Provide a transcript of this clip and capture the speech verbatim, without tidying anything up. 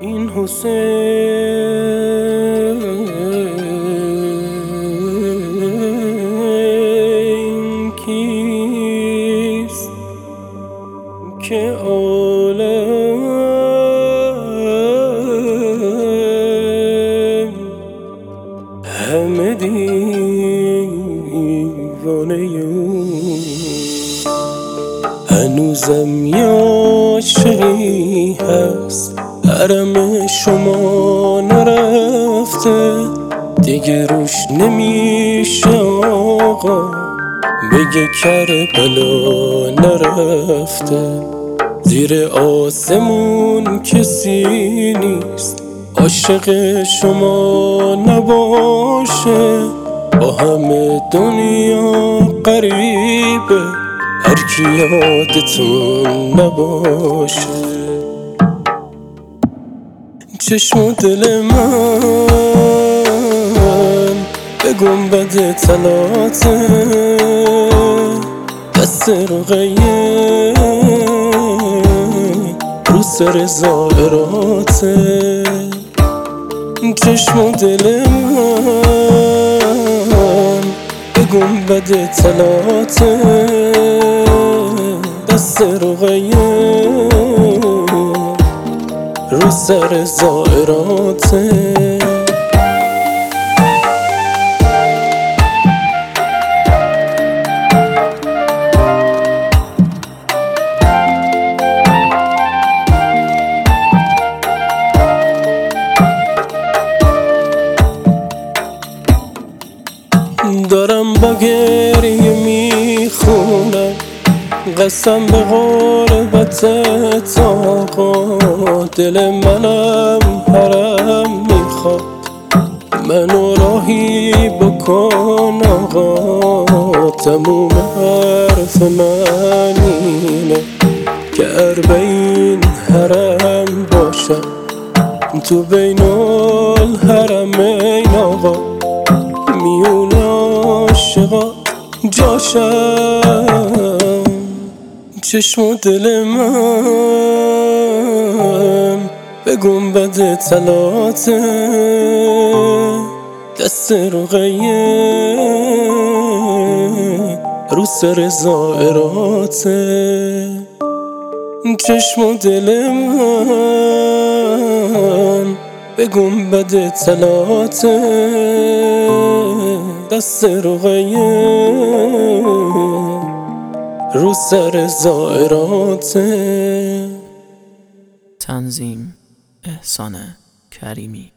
این حسین کیست که عالم همه دیوانه او، هنوزم یاشقی هست حرم شما نرفته، دیگه روش نمیشه آقا بگه کربلا نرفته. زیر آسمون کسی نیست عاشق شما نباشه، با همه دنیا قریبه هر کی یادتون نباشه. چشم و دل من به گنبد طلاته، دست رقیه رو سر زائراته. چشم و دل من به گنبد طلاته، دست رقیه رو سر زائراته. دارم با گریه میخونم قسم به غربتت آقا، دل منم حرم میخواد منو راهی بکن آقا. تموم حرف من اینه که اربعین حرم باشم تو بین الحرمین آقا، میون عاشقا جاشم. چشم و دل من به گنبد طلاته، دست رقیه رو سر زائراته. چشم و دل من به گنبد طلاته، دست رقیه رو سر زائراته. تنظیم احسان کریمی.